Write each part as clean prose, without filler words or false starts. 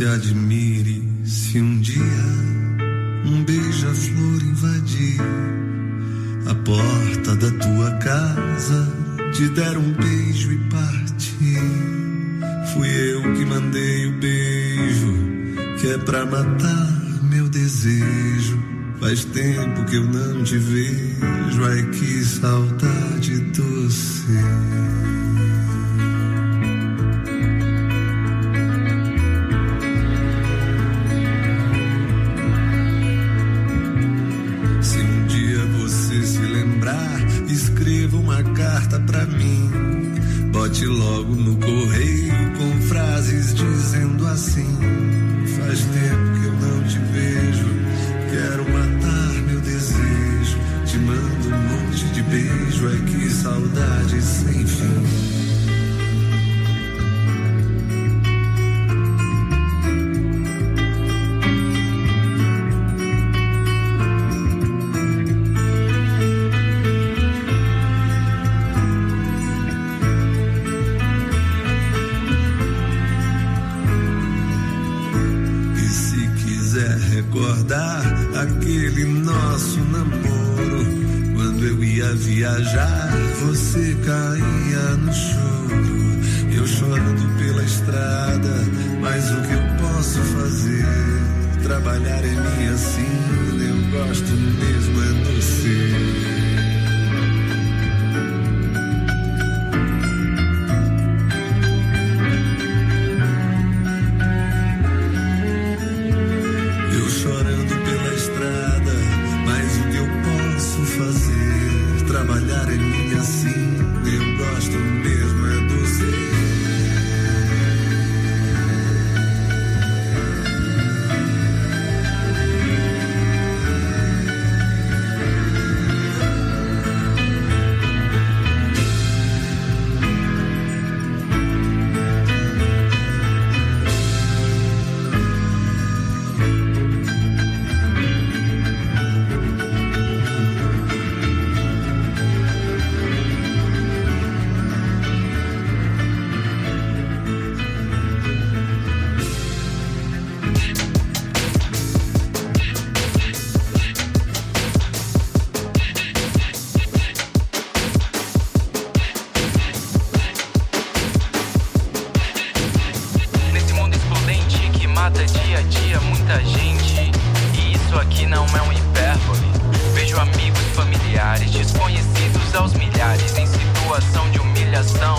admire se um dia um beija-flor invadir a porta da tua casa, te der um beijo e partir. Fui eu que mandei o beijo, que é pra matar meu desejo. Faz tempo que eu não te vejo, ai que saudade doce. Se um dia você se lembrar, escreva uma carta pra mim. Bote logo no correio com frases dizendo assim: faz tempo que eu não te vejo, quero matar meu desejo. Te mando um monte de beijo, ai que saudade sem fim. Recordar aquele nosso namoro, quando eu ia viajar, você caía no choro. Eu chorando pela estrada, mas o que eu posso fazer? Trabalhar é minha sina, eu gosto mesmo é do ser. Trabalhar é minha sina, eu gosto mesmo é do ser. Dia a dia, muita gente, e isso aqui não é um hipérbole. Vejo amigos, familiares, desconhecidos aos milhares, em situação de humilhação.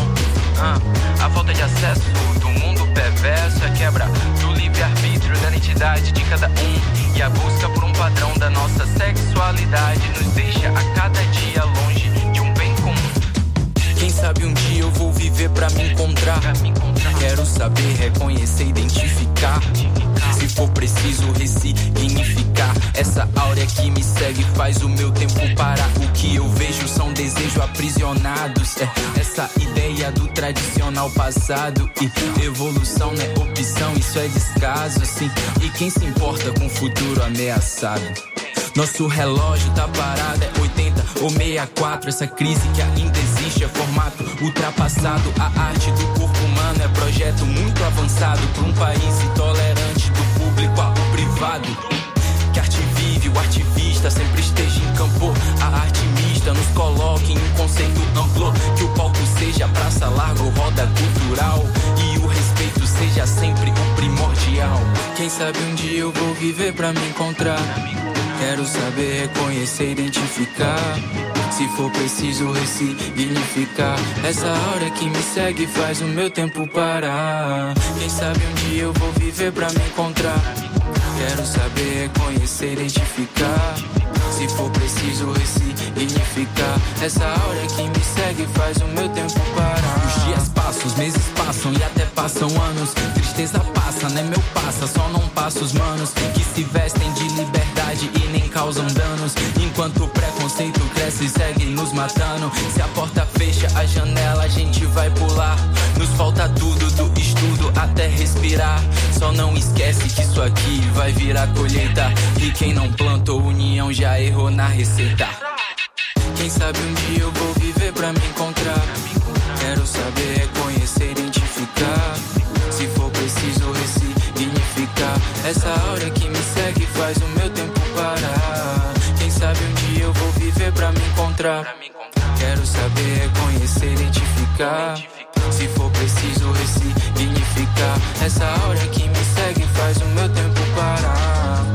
A falta de acesso do mundo perverso, a quebra do livre-arbítrio, da identidade de cada um, e a busca por um padrão da nossa sexualidade nos deixa a cada dia longe de um bem comum. Quem sabe um dia eu vou viver pra me encontrar. Quero saber, reconhecer, identificar. Se for preciso ressignificar essa áurea que me segue, faz o meu tempo parar. O que eu vejo são desejos aprisionados. Essa ideia do tradicional passado. E evolução não é opção, isso é descaso, sim. E quem se importa com o futuro ameaçado? Nosso relógio tá parado, é 80 ou 64. Essa crise que ainda existe é formato ultrapassado. A arte do corpo humano é projeto muito avançado pra um país intolerante do público ao privado. Que a arte vive, o ativista sempre esteja em campo. A arte mista nos coloque em um conceito amplo. Que o palco seja praça larga ou roda cultural, e o respeito seja sempre o primordial. Quem sabe um dia eu vou viver pra me encontrar. Quero saber, reconhecer, identificar. Se for preciso ressignificar essa hora que me segue, faz o meu tempo parar. Quem sabe um dia eu vou viver pra me encontrar. Quero saber, reconhecer, identificar. Se for preciso ressignificar essa hora que me segue, faz o meu tempo parar. Os dias passam, os meses passam e até passam anos. Tristeza passa, né meu passa, só não passa os manos que se vestem de liberdade e nem causam danos. Enquanto o preconceito cresce e segue nos matando. Se a porta fecha, a janela a gente vai pular. Nos falta tudo do estudo até respirar. Só não esquece que isso aqui vai virar colheita. E quem não plantou união já errou na receita. Quem sabe um dia eu vou viver pra me encontrar. Quero saber, reconhecer, identificar. Se for preciso ressignificar encontrar. Quero saber, reconhecer, identificar. Se for preciso ressignificar essa aura que me segue, faz o meu tempo parar.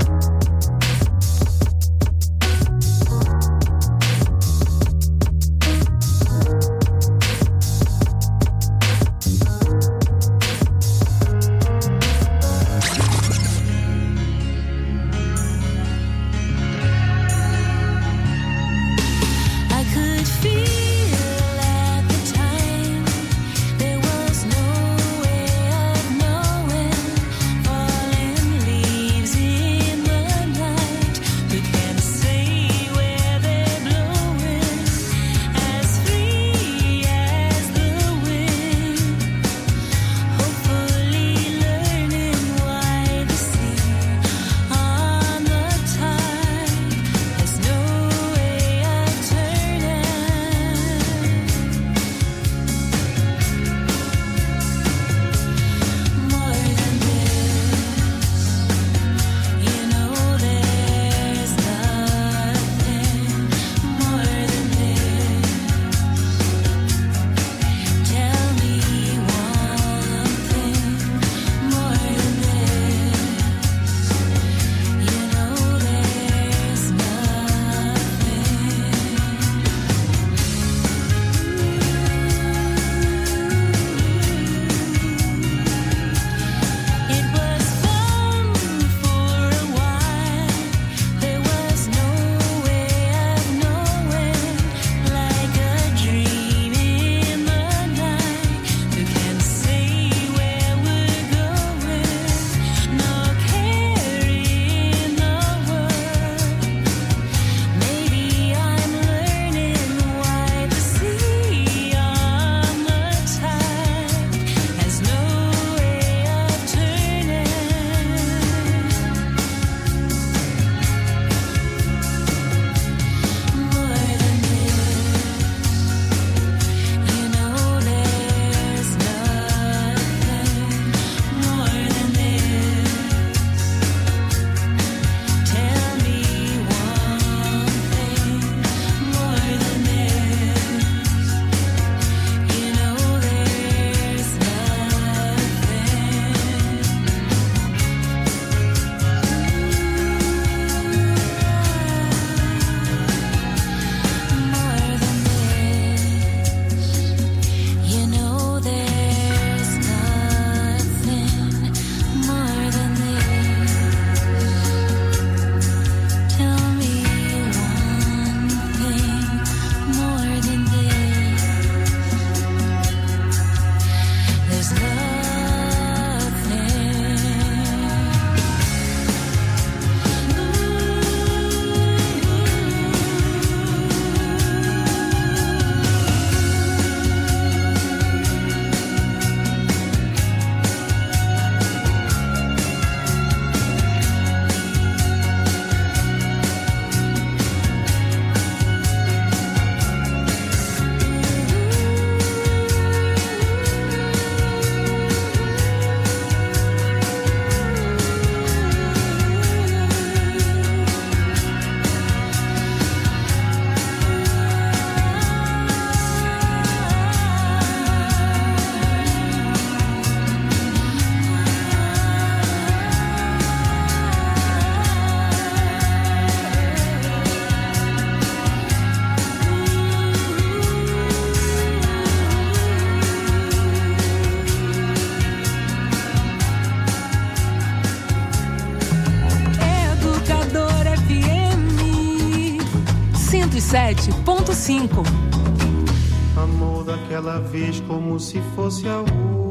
Amor daquela vez como se fosse a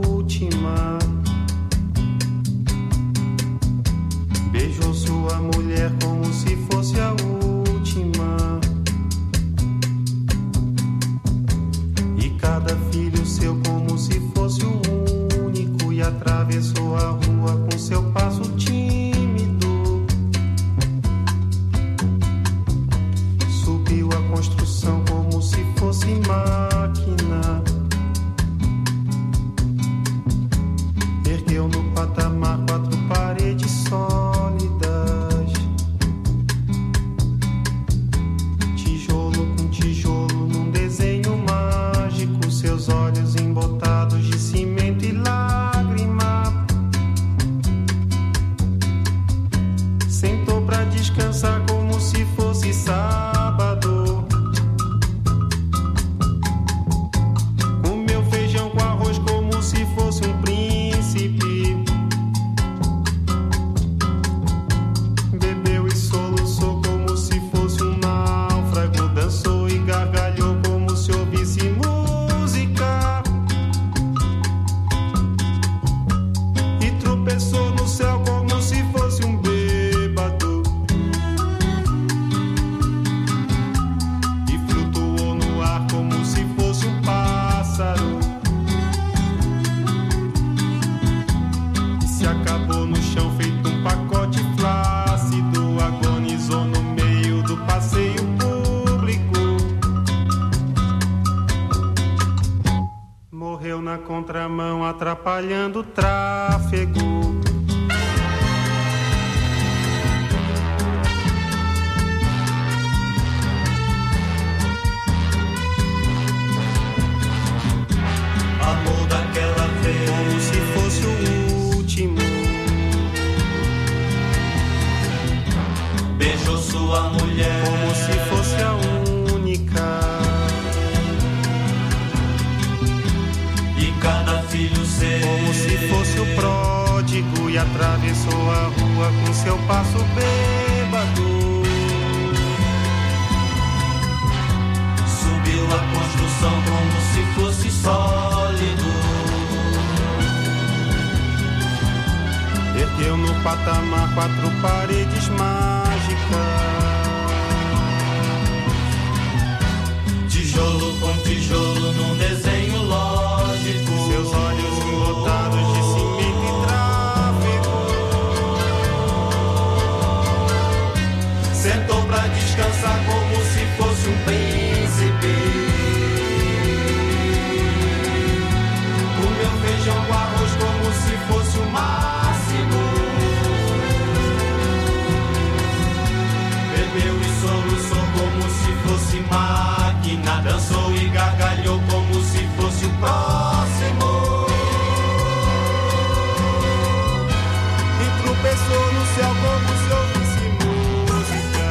última. Beijou sua mulher como se fosse a última. E cada filho seu como se fosse o único. E atravessou a rua com seu passo tímido. Subiu a construção como se fosse máquina. Ergueu no patamar 4 paredes sólidas. Tijolo com tijolo na contramão atrapalhando o tráfego. Amor daquela vez, como se fosse o último. Beijou sua mulher, como se fosse a única. E cada filho seu, como se fosse o pródigo, e atravessou a rua com seu passo bêbado. Subiu a construção como se fosse sólido. Ergueu no patamar 4 paredes mágicas. Tijolo com tijolo num desenho lógico. Seus olhos embotados de cimento e tráfego. Sentou pra descansar como se fosse um príncipe. Comeu feijão com arroz como se fosse o máximo. Bebeu e soluçou como se fosse máquina. Dançou e gargalhou como se fosse o próximo. E tropeçou no céu como se ouvisse música.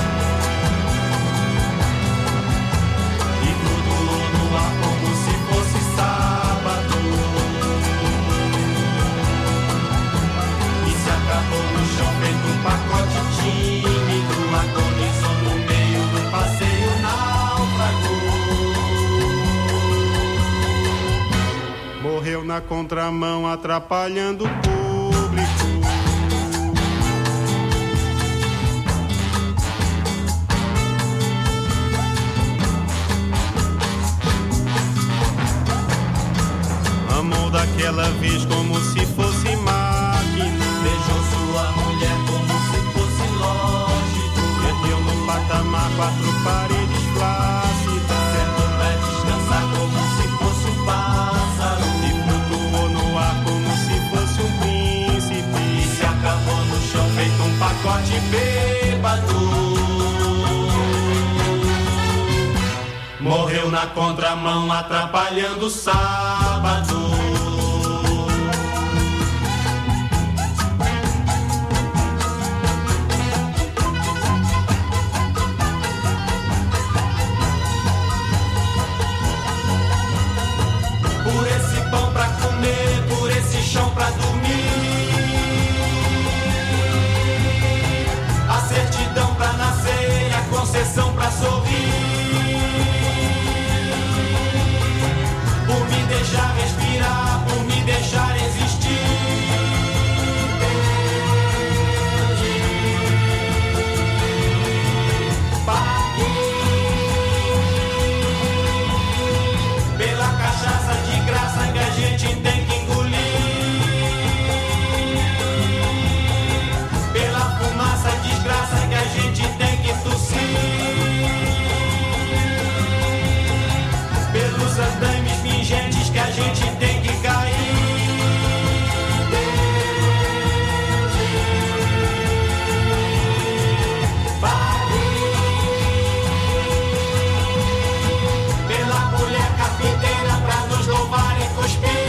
E flutuou no ar como se fosse sábado. E se acabou no chão feito um pacote tímido. Agonizou no meio do passeio náufrago. Morreu na contramão atrapalhando o público. Amou daquela vez como se fosse máquina. Beijou sua mulher como se fosse lógico. Ergueu no patamar 4 paredes flácidas. Sentou pra descansar como se fosse um pássaro. E flutuou no ar como se fosse um príncipe. E se acabou no chão feito um pacote bêbado. Morreu na contramão atrapalhando o sábado. Por esse pão pra comer, por esse chão pra dormir. A certidão pra nascer e a concessão pra sorrir. Por me deixar respirar, por me deixar existir. Pela cachaça de graça que a gente tem que engolir. Pela fumaça desgraça que a gente tem que tossir. Pelos andames fingentes que a gente tem que cair. Pela mulher carpinteira pra nos louvar e cuspir.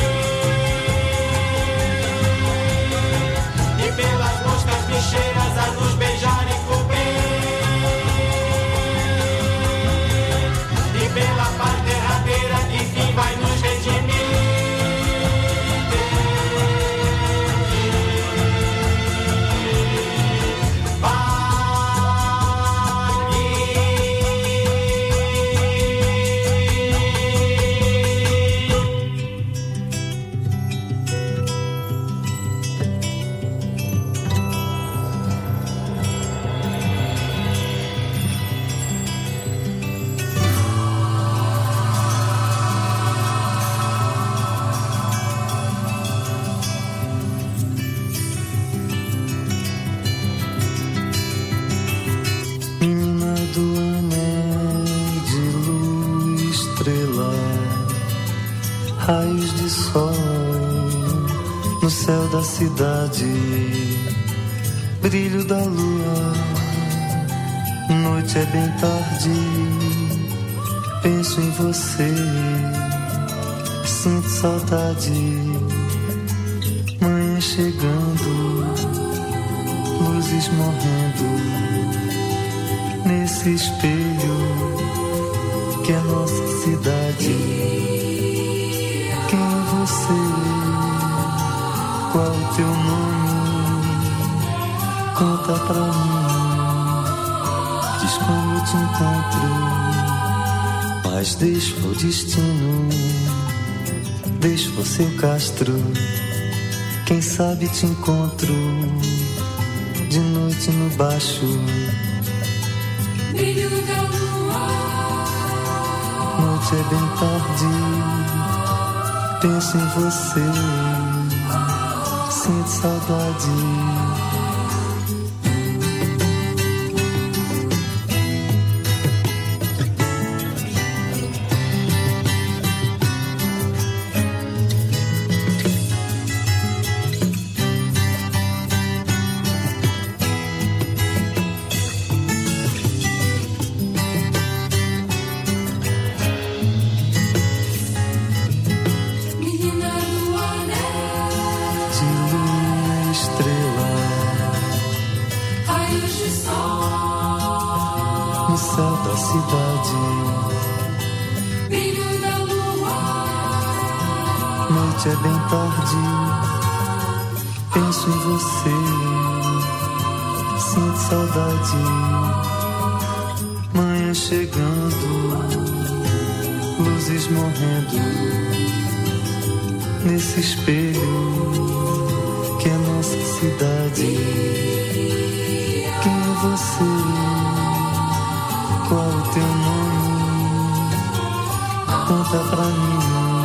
E pelas moscas bicheiras a nos beijar e cobrir. E pela paz derradeira que fim vai nos redimir. raios de sol no céu da cidade, brilho da lua, noite é bem tarde, penso em você, sinto saudade, manhã chegando, luzes morrendo, nesse espelho que é nossa cidade. Quem é você? Qual o teu nome? Conta pra mim. Diz como eu te encontro. Mas deixa o destino, deixa o seu castro. Quem sabe te encontro de noite no baixo. Brilho da lua. Noite é bem tarde, penso em você, sinto saudade. É bem tarde, penso em você, sinto saudade, manhã chegando, luzes morrendo, nesse espelho que é nossa cidade. Quem é você? Qual o teu nome? Conta pra mim.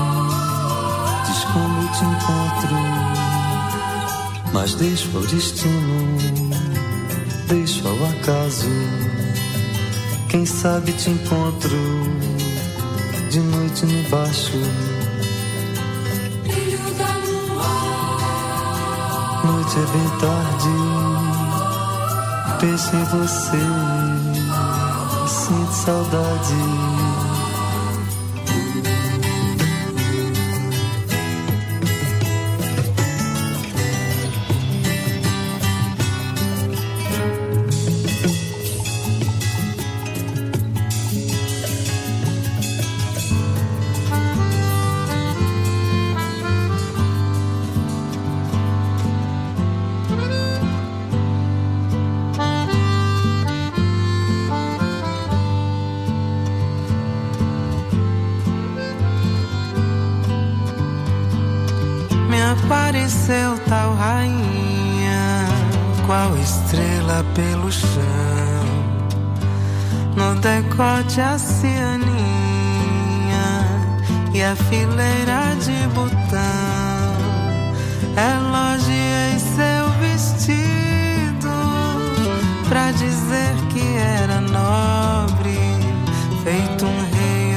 Como eu te encontro, mas deixa o destino, deixa o acaso. Quem sabe te encontro de noite no baixo. Brilho da lua. Noite é bem tarde, penso em você, sinto saudade. Apareceu tal rainha, qual estrela pelo chão, no decote a cianinha e a fileira de botão. Elogiei seu vestido pra dizer que era nobre, feito um rei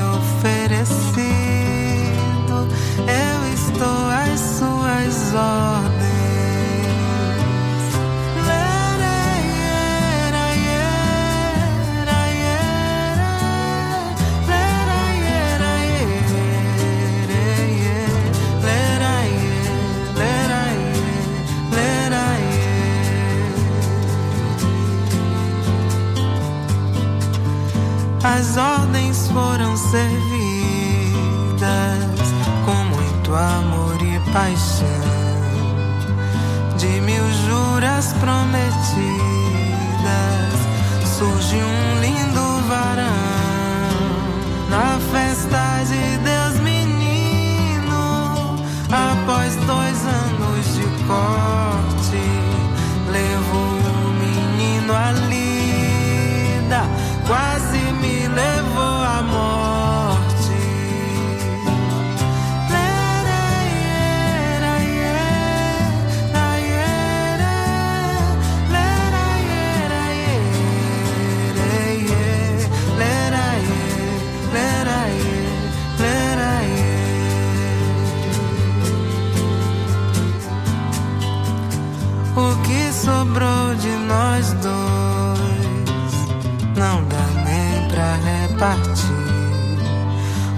oferecido. Eu estou às suas ordens. As ordens foram servidas com muito amor e paixão, de 1000 juras prometidas surge um lindo varão na festa de Deus menino. Após 2 anos de corte, levou o menino à lida, quase me levou à morte.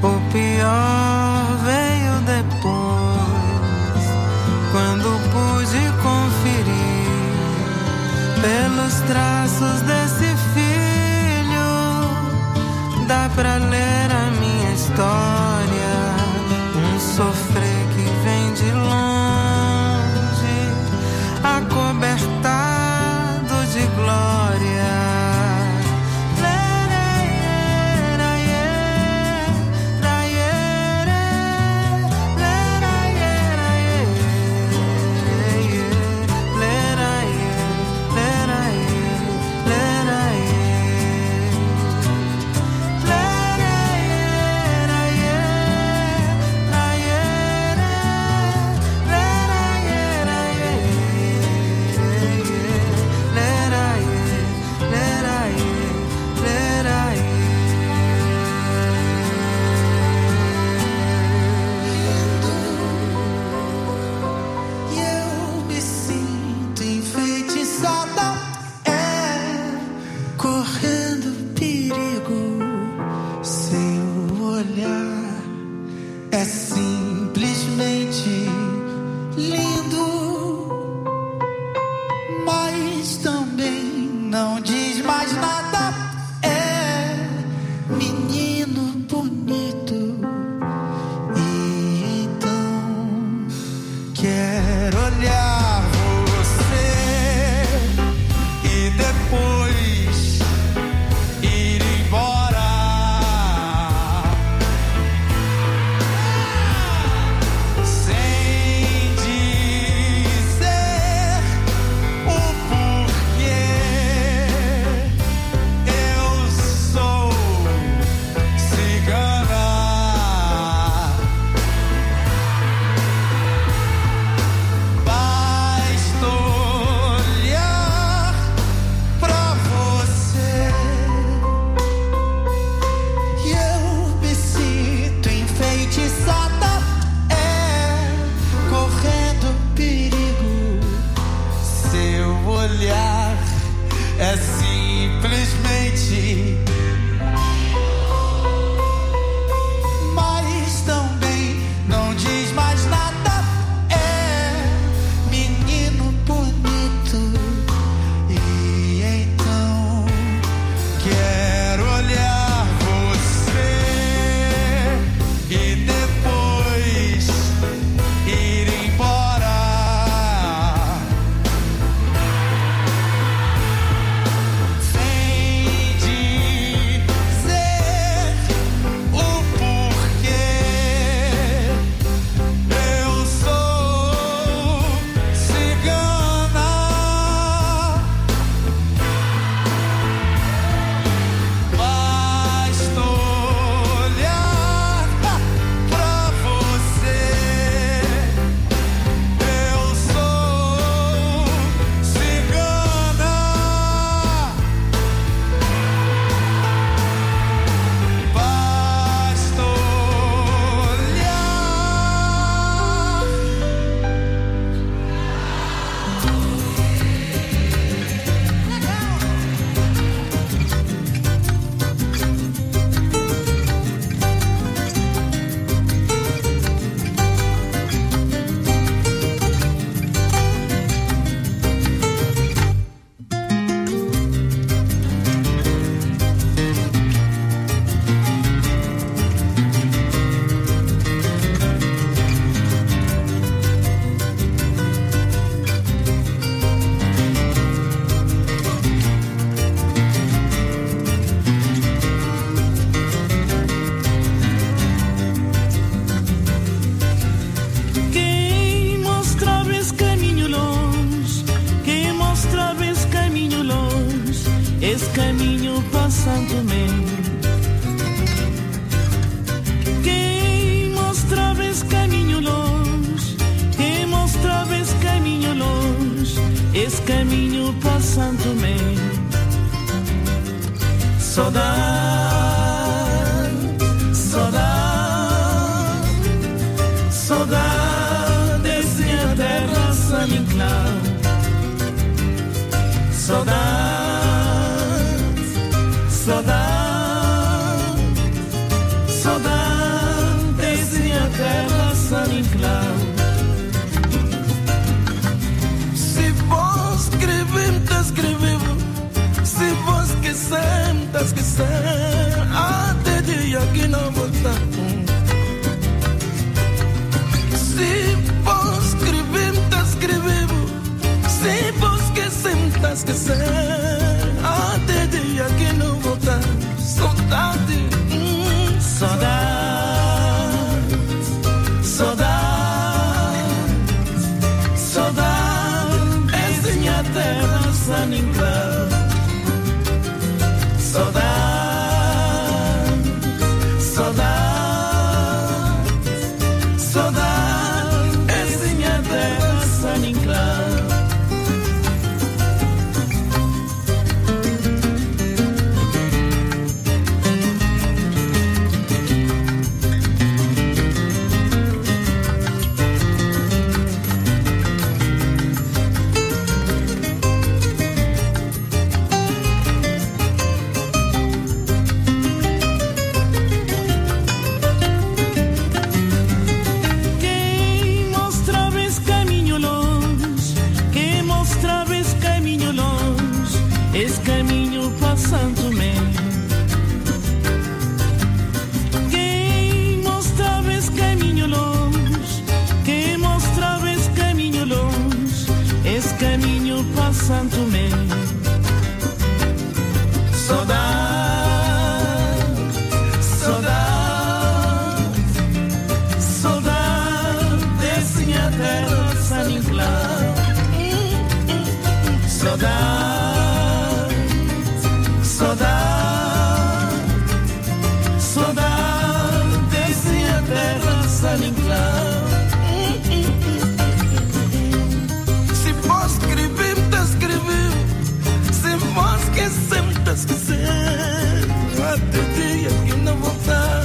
O pior veio depois, quando pude conferir pelos traços desse filho. Dá pra ler a minha história, um sofrer que vem de longe, acobertado de glória. Caminho passando-me. Quem mostrava esse caminho longe, quem mostrava esse caminho longe, esse caminho passando-me. Saudade, saudade, saudade desse a terra saninclau. Saudade, saudade, saudade. terra Saninclau. Se vos escrevem, tá escrevendo. Se vos esquecem, tá esquecendo. Até dia que não voltar. Se vos escrevem, tá escrevendo. Se vos esquecem, tá esquecendo. Até dia que não voltar. Saudade, saudade, saudade, saudade, essa é minha terra Saninclau. Saudade, saudade, saudade, essa é minha terra Saninclau. Esse caminho passando bem. Quem mostrava esse caminho longe, quem mostrava esse caminho longe, esse caminho passando bem. Saudade, saudade, saudade desse minha terra Saninclau. Saudade, saudade, saudade desse minha terra Saninclau. se vos escrevem, tá escrevendo. Se vos esquecem, tá esquecendo. Até dia que não voltar.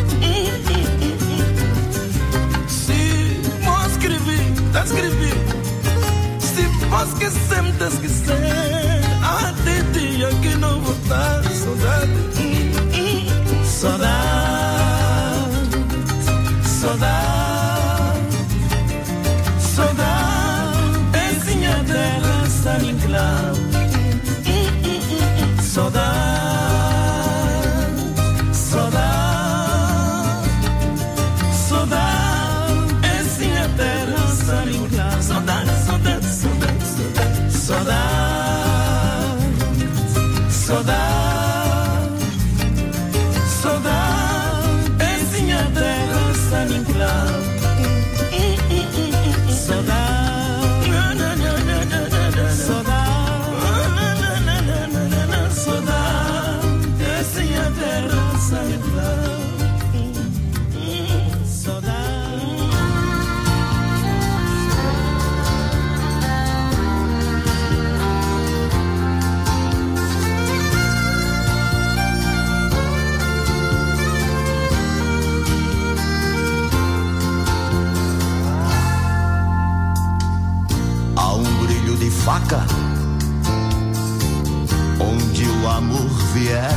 Se vos escrevem, tá escrevendo. Se vos esquecem, tá esquecendo. Até dia que não voltar. Saudade, saudade, saudade, saudade, essa é minha terra Saninclau. Saudade, saudade, saudade, essa é minha terra Saninclau. saudade, saudade, saudade, saudade, saudade, saudade, essa é minha terra Saninclau. Saudade, saudade, saudade, essa é minha terra Saninclau. Faca, onde o amor vier,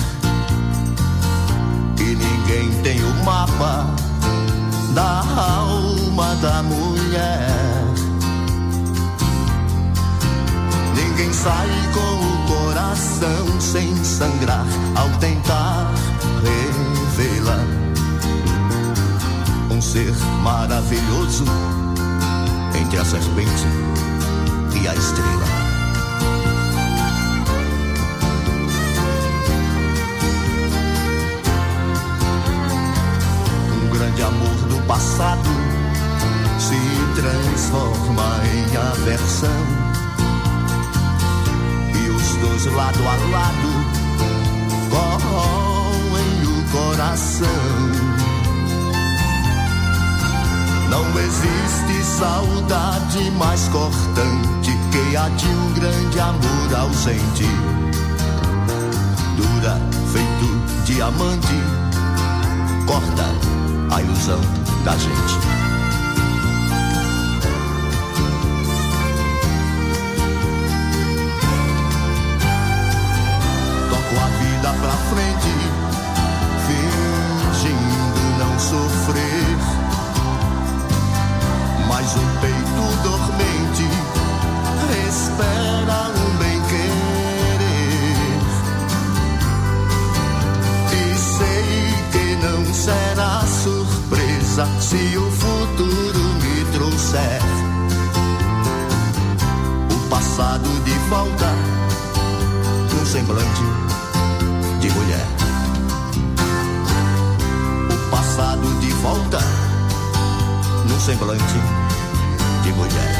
e ninguém tem o mapa da alma da mulher. Ninguém sai com o coração sem sangrar ao tentar revelar um ser maravilhoso entre a serpente e a estrela. Um grande amor do passado se transforma em aversão, e os dois lado a lado corroem o coração. Não existe saudade mais cortante que a de um grande amor ausente. Dura feito diamante, corta a ilusão da gente. Toco a vida pra frente, fingindo não sofrer. será surpresa se o futuro me trouxer o passado de volta num semblante de mulher. O passado de volta num semblante de mulher.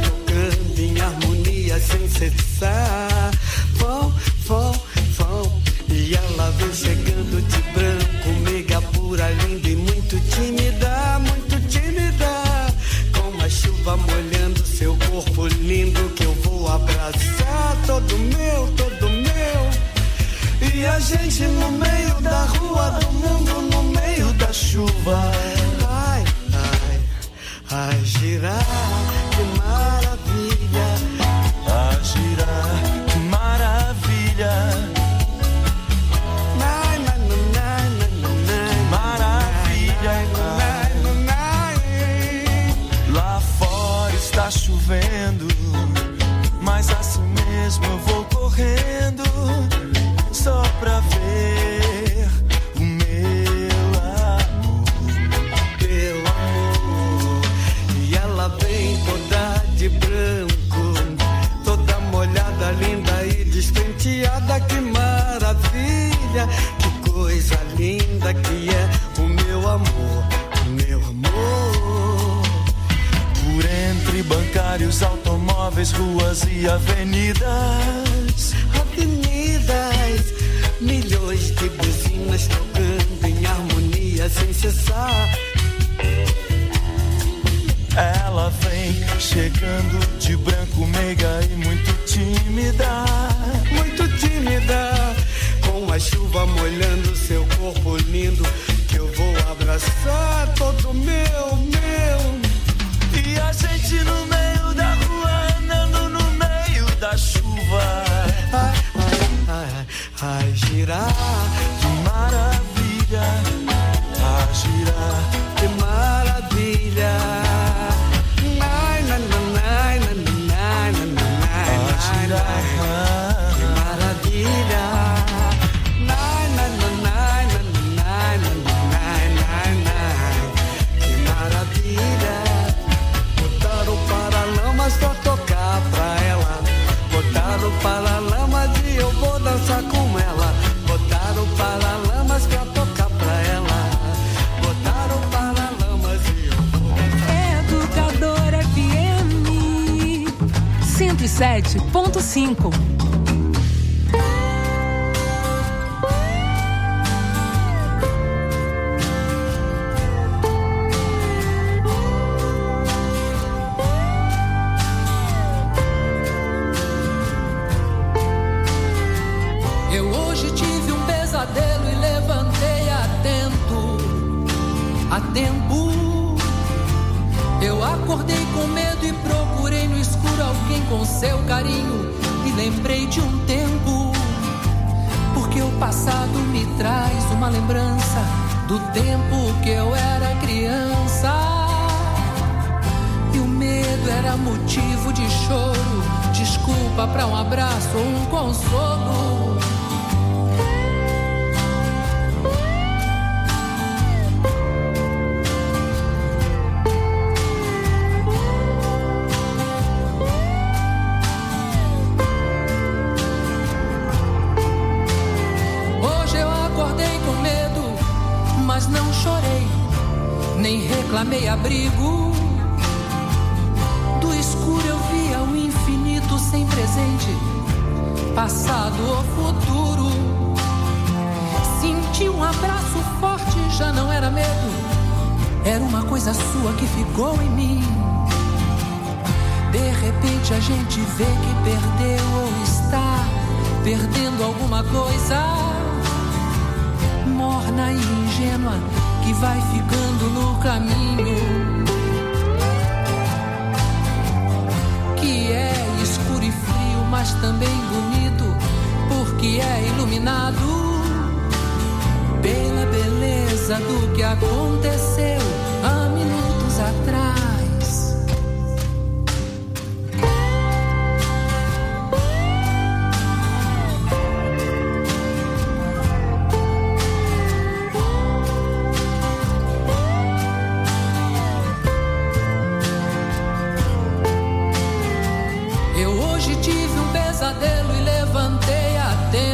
sem cessar. Vão gente no meio da rua, do mundo no meio da chuva. Ai, ai, ai, girar, que maravilha. A girar, que maravilha. Tá chovendo, mas assim mesmo eu vou correndo, só pra ver o meu amor. Meu amor, e ela vem toda de branco, toda molhada, linda e despenteada. Que maravilha, que coisa linda que é o meu amor, o meu amor. Por entre bancários, automóveis, ruas e avenidas, avenidas, milhões de buzinas tocando em harmonia sem cessar. Ela vem chegando de branco, meiga e muito tímida. Muito tímida, com a chuva molhando seu corpo lindo, que eu vou abraçar todo meu. E a gente no meio da rua, andando no meio da chuva. Ai, ai, ai, ai, girar, que maravilha. A girar, que maravilha. Ai, na, na, na, na, na, na, na, a girar, que maravilha. Ai, na, na, na, na, na, na, na, na, que maravilha. Botaram Paralamas pra tocar pra ela. Botaram Paralamas e eu vou dançar com ela. Botaram Paralamas pra tocar pra ela. Botaram Paralamas e eu vou dançar. Educadora FM 107.5. Eu acordei com medo e procurei no escuro alguém com seu carinho. E lembrei de um tempo, porque o passado me traz uma lembrança do tempo que eu era criança. E o medo era motivo de choro, desculpa pra um abraço ou um consolo. Não chorei, nem reclamei abrigo. Do escuro eu via o infinito sem presente, passado ou futuro. Senti um abraço forte, já não era medo, era uma coisa sua que ficou em mim. De repente a gente vê que perdeu ou está perdendo alguma coisa. Morna e ingênua, que vai ficando no caminho, que é escuro e frio, mas também bonito, porque é iluminado pela beleza do que aconteceu há minutos atrás. E levantei a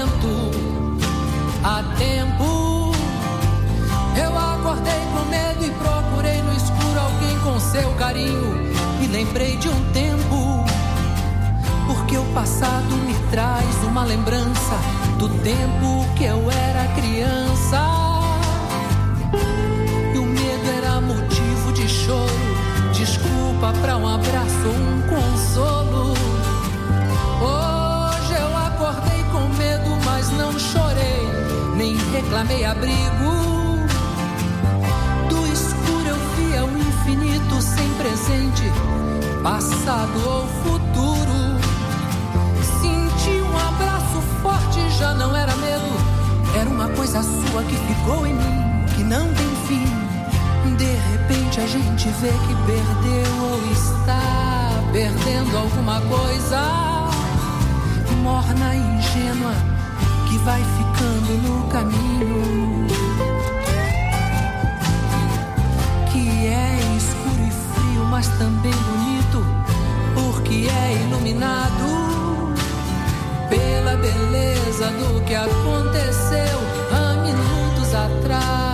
tempo. Eu acordei com medo e procurei no escuro alguém com seu carinho. E lembrei de um tempo, porque o passado me traz uma lembrança do tempo que eu era criança. E o medo era motivo de choro, desculpa pra um abraço ou um consolo. Hoje eu acordei com medo, mas não chorei. reclamei abrigo. Do escuro eu via o infinito sem presente, passado ou futuro. Senti um abraço forte, já não era medo. Era uma coisa sua que ficou em mim, que não tem fim. De repente a gente vê que perdeu ou está perdendo alguma coisa. Morna e ingênua que vai ficando no caminho, que é escuro e frio, mas também bonito, porque é iluminado pela beleza do que aconteceu há minutos atrás.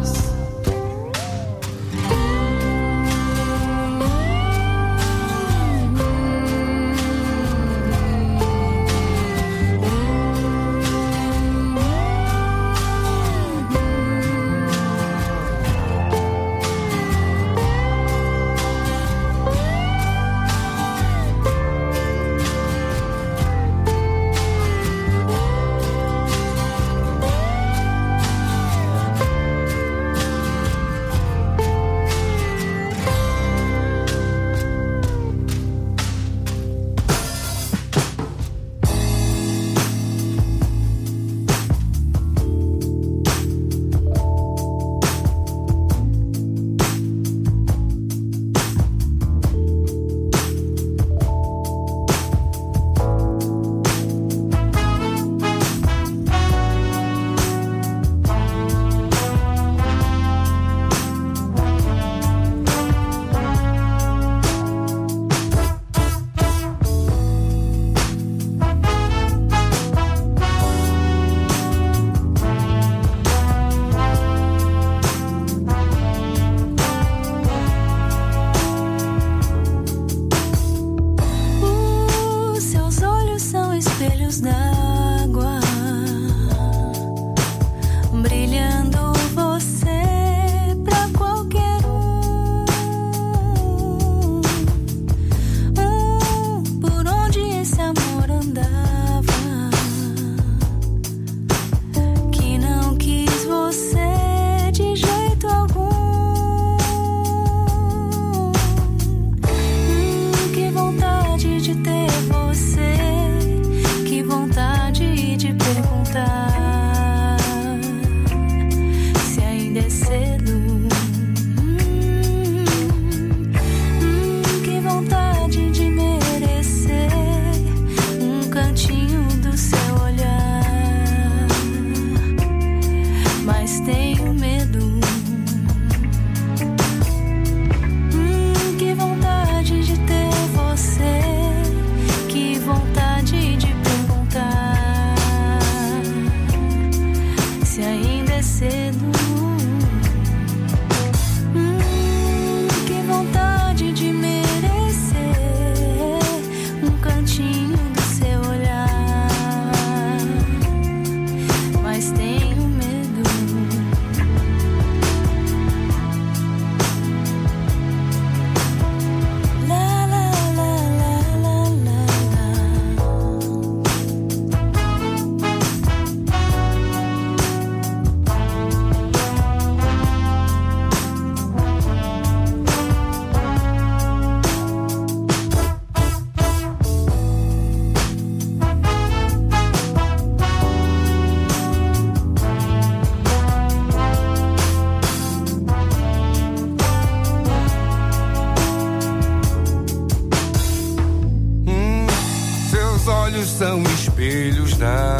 São espelhos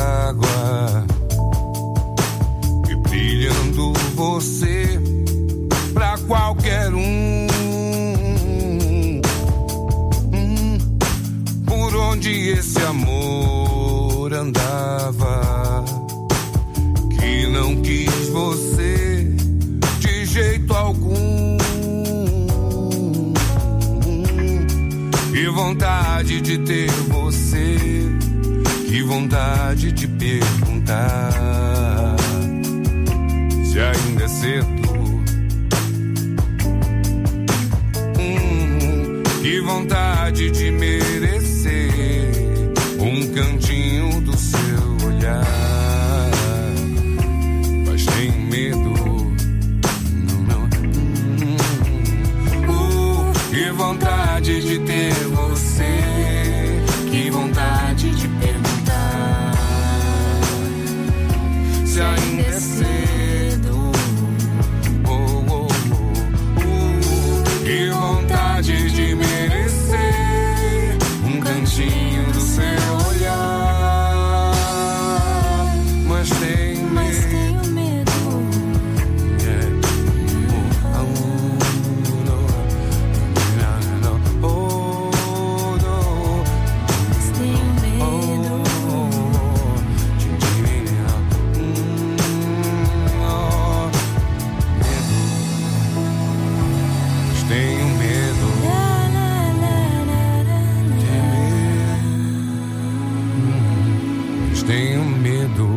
d'água e brilhando você pra qualquer por onde esse amor andava, que não quis você de jeito algum. Que vontade de ter você, que vontade de perguntar se ainda é cedo. Que vontade de merecer um cantinho do seu olhar. cedo. Que vontade de merecer um cantinho do seu olhar, mas tenho medo. Tenho medo.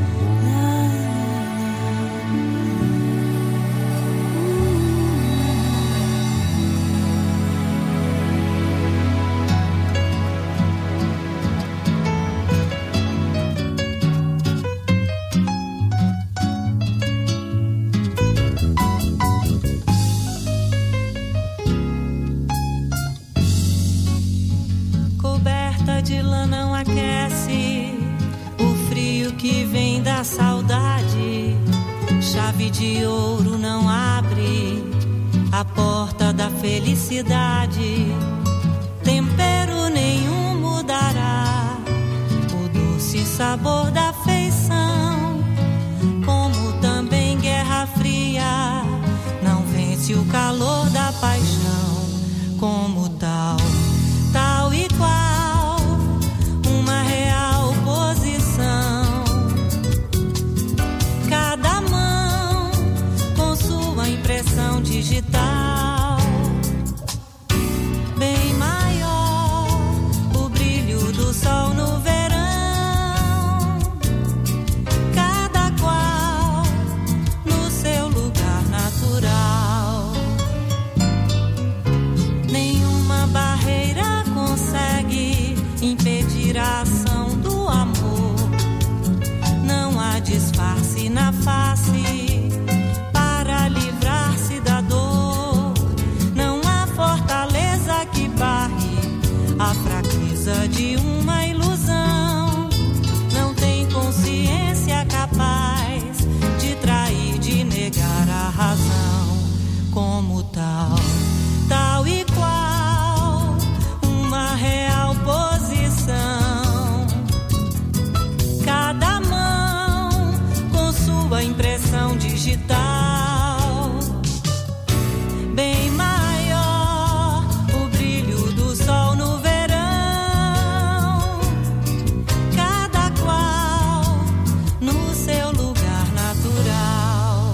Coberta de lã não aquece o frio que vem da saudade. Chave de ouro não abre a porta da felicidade. Tempero nenhum mudará o doce sabor da afeição. Como também guerra fria não vence o calor da paixão. Como tal e qual uma real posição. Cada mão com sua impressão digital. Bem maior o brilho do sol no verão. Cada qual no seu lugar natural. Nenhuma barreira consegue impedir a ação do amor. Não há disfarce na face para livrar-se da dor. Não há fortaleza que barre a fraqueza de uma ilusão. Não tem consciência capaz de trair, de negar a razão. Como tal e qual uma real posição. Cada mão com sua impressão digital. Bem maior o brilho do sol no verão. Cada qual no seu lugar natural.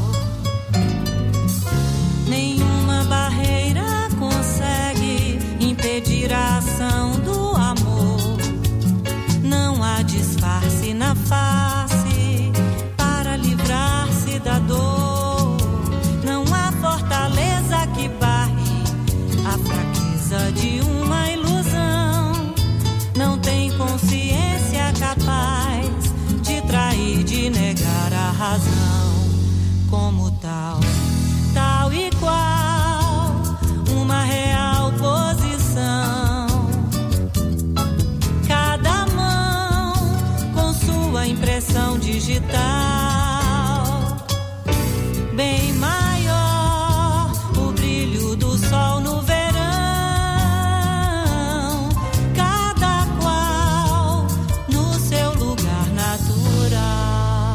Nenhuma barreira consegue impedir a ação do amor. Não há disfarce na face para livrar-se da dor. Não há fortaleza que barre a fraqueza de uma ilusão. Não tem consciência capaz de trair, de negar a razão. Como tal e qual uma real posição. Cada mão com sua impressão digital. Bem maior o brilho do sol no verão. Cada qual no seu lugar natural.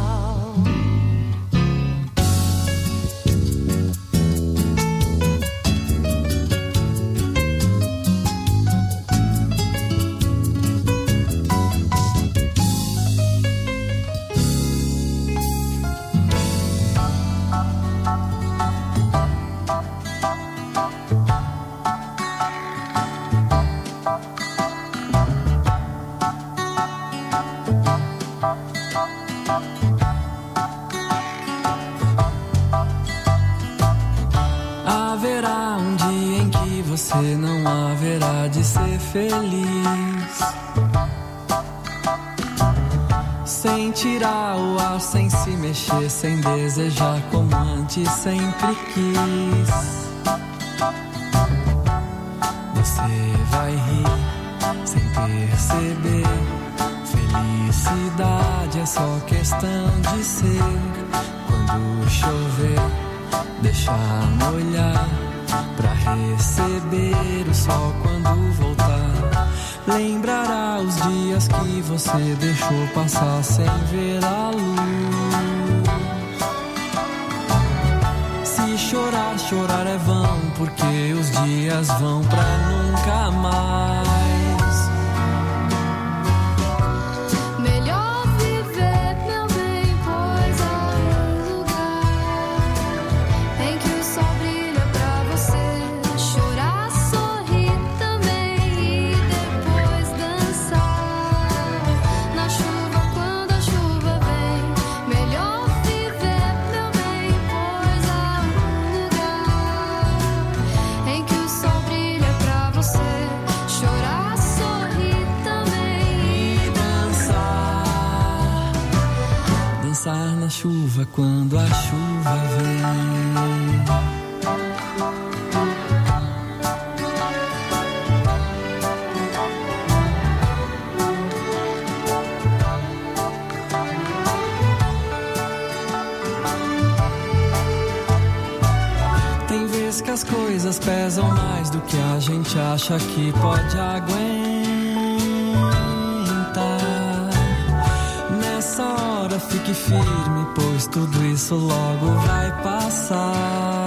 Haverá um dia em que você não haverá de ser feliz, sem tirar o ar, sem se mexer, sem desejar como antes sempre quis. Você vai rir sem perceber. Felicidade é só questão de ser. Quando chover, deixa molhar pra receber o sol quando voltar. Lembrará os dias que você deixou passar sem ver a luz. Se chorar, chorar é vão, porque os dias vão pra nunca mais. Melhor viver, meu bem, pois há um lugar em que o sol brilha pra você. Chorar, sorrir também e depois dançar na chuva quando a chuva vem. Melhor viver, meu bem, pois há um lugar em que o sol brilha pra você. Chorar, sorrir também e dançar. Dançar na chuva quando a chuva vem. Tem vezes que as coisas pesam mais do que a gente acha que pode aguentar. Nessa hora fique firme, pois tudo isso logo vai passar.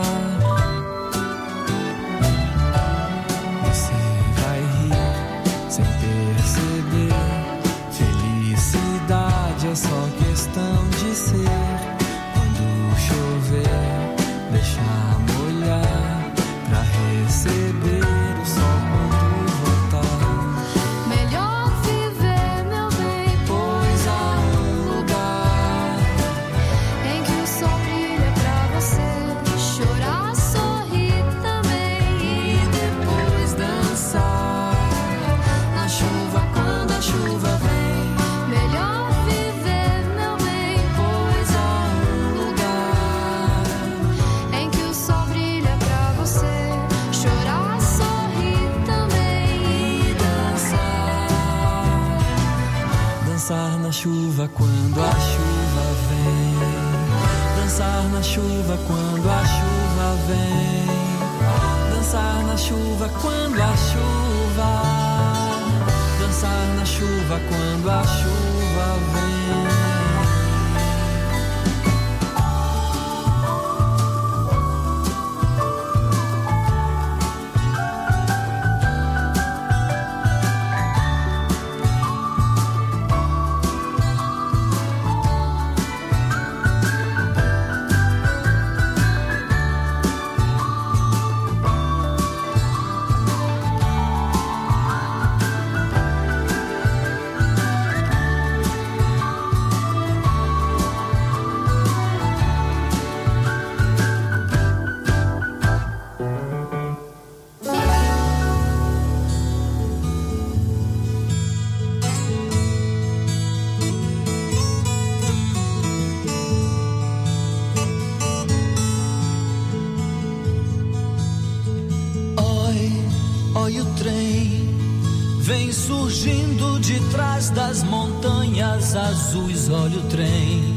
Você vai rir sem perceber. Felicidade é só questão de ser. Quando chover, deixa molhar pra receber o sol quando voltar. melhor viver, meu bem, Pois há um lugar em que o sol brilha pra você. Chorar, sorrir também e depois dançar na chuva quando a chuva vem. Melhor viver, meu bem, pois há um lugar em que o sol brilha pra você. Chorar, sorrir também e dançar na chuva quando a chuva vem. Dançar na chuva quando a chuva vem. Dançar na chuva quando a chuva. Dançar na chuva quando a chuva vem. Oi, o trem vem surgindo de trás das montanhas azuis. Olha o trem.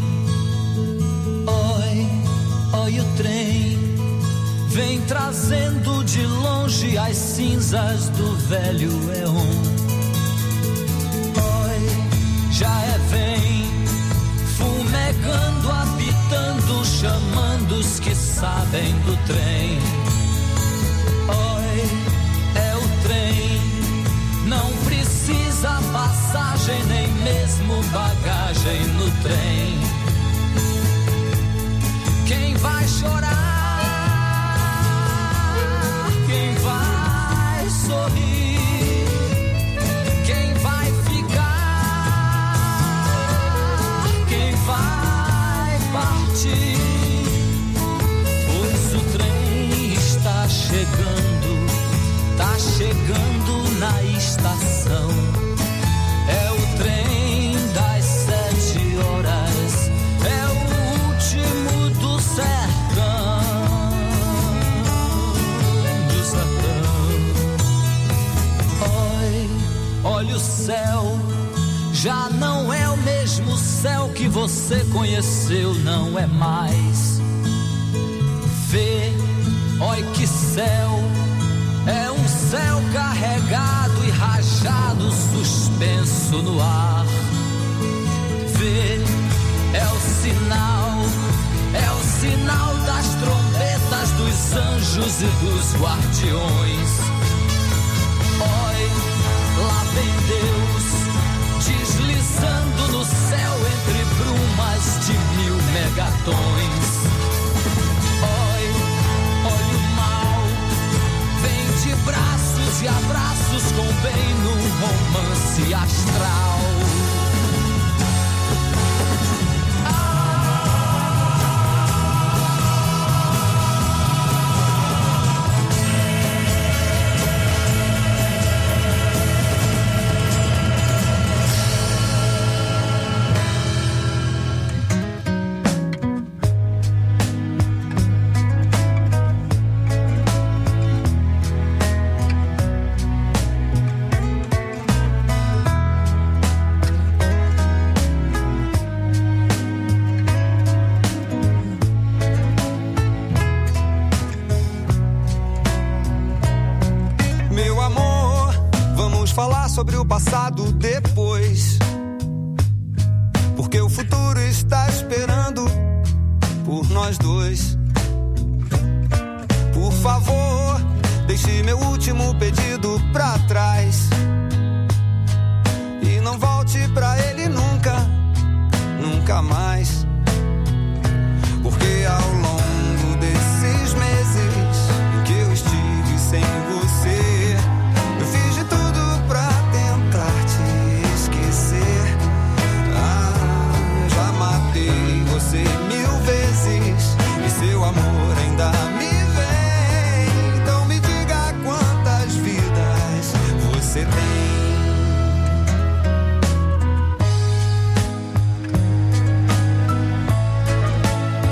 Oi, o trem vem trazendo de longe as cinzas do velho éon. Oi, já é vem fumegando, apitando, chamando os que sabem do trem. É o trem, não precisa passagem, nem mesmo bagagem no trem. Quem vai chorar? Quem vai sorrir? Quem vai ficar? Quem vai partir? Pois o trem está chegando. Tá chegando na estação. É o trem das 7 horas. É o último do sertão. Do sertão. Olha o céu. Já não é o mesmo céu que você conheceu não é mais. Vê, oi que céu, é um céu carregado e rajado, suspenso no ar. Vê, é o sinal das trombetas dos anjos e dos guardiões. Oi, lá vem Deus, deslizando no céu entre brumas de 1000 megatons. Oi, olha o mal, vem de braços e abraços com bem num romance astral. Sobre o passado depois, porque o futuro está esperando por nós dois. Por favor, deixe meu último pedido pra trás e não volte pra ele nunca, nunca mais.